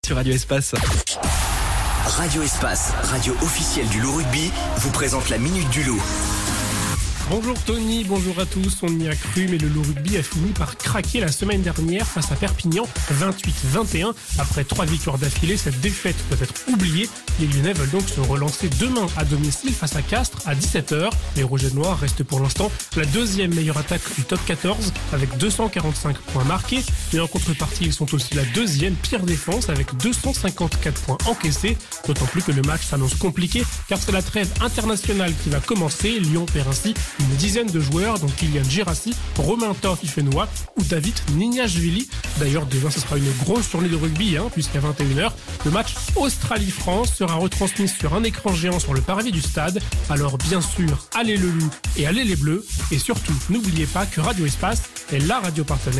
sur Radio Espace. Radio Espace, radio officielle du Loup Rugby, vous présente la Minute du Loup. Bonjour Tony, bonjour à tous. On y a cru, mais le Loup Rugby a fini par craquer la semaine dernière face à Perpignan, 28-21. Après 3 victoires d'affilée, cette défaite doit être oubliée. Les Lyonnais veulent donc se relancer demain à domicile face à Castres à 17h. Les Rouges et Noirs restent pour l'instant la deuxième meilleure attaque du top 14 avec 245 points marqués. Mais en contrepartie, ils sont aussi la deuxième pire défense avec 254 points encaissés. D'autant plus que le match s'annonce compliqué car c'est la trêve internationale qui va commencer. Lyon perd ainsi une dizaine de joueurs, dont Kylian Girassi, Romain Toffifenois ou David Nignashvili. D'ailleurs, demain, ce sera une grosse journée de rugby, puisqu'à 21h, le match Australie-France sera retransmis sur un écran géant sur le parvis du stade. Alors, bien sûr, allez le Loup et allez les Bleus. Et surtout, n'oubliez pas que Radio Espace est la radio partenaire